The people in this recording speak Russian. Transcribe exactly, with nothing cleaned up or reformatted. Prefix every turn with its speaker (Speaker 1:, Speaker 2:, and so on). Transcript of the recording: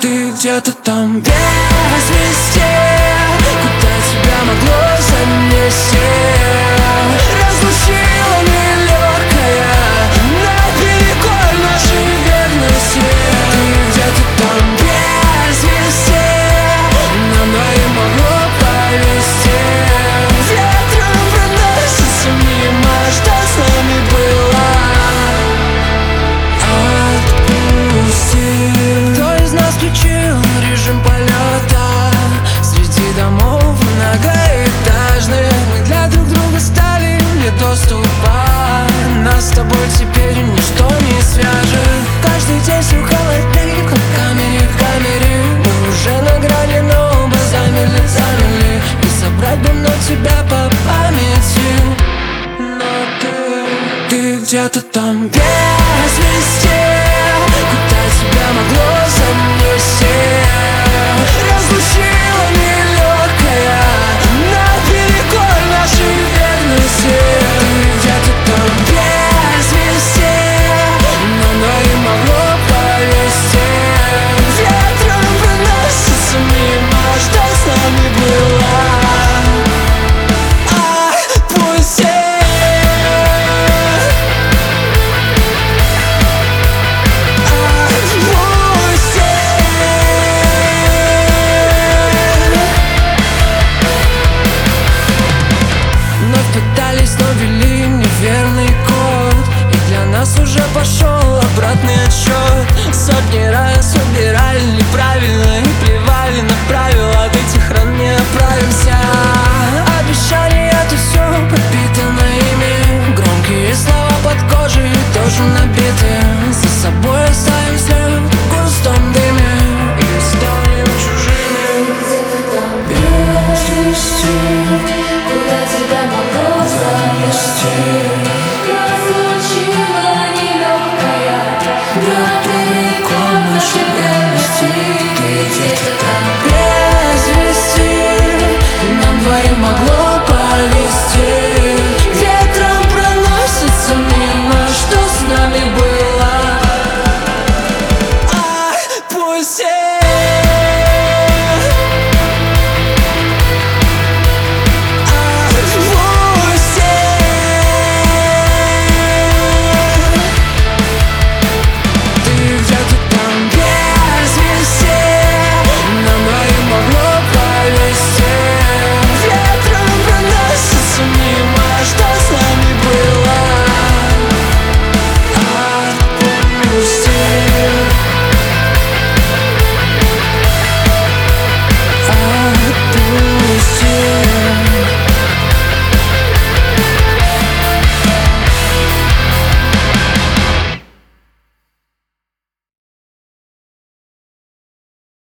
Speaker 1: Ты где-то там без вести, куда тебя могло занести. Разлучила нелегкая наперекор нашей верности. Ты где-то там без вести, нам двоим могло повезти. Ветром проносится мимо, что с нами было. Отпусти. Кто из нас включил режим полета среди домов многоэтажных? Мы для друг друга стали недоступа. Нас с тобой теперь ничто не свяжет. Каждый день все холоднее, как в камере, в камере. Мы уже на грани, но оба замерли, замерли. И собрать бы вновь тебя по памяти. Но ты, ты где-то там без вести, куда тебя могло занести. Разлучила нелегкая наперекор нашей верности. Ты где-то там без вести, нам двоим могло повезти. Ветром проносится мимо, что с нами было. Отпусти. Пытались, но ввели неверный код, и для нас уже пошел обратный отсчет. Сотни раз выбирали неправильно и плевали на правила. От этих ран не оправимся. Обещания, это все пропитано ими. Громкие слова под кожей тоже набиты. За собой оставим след в густом дыме и станем чужими. Без вести,
Speaker 2: куда тебя могло занести. Разлучила нелегкая наперекор нашей верности. Ты где-то там
Speaker 1: без вести, нам двоим могло повезти. Ветром проносится мимо, что с нами было. Отпусти.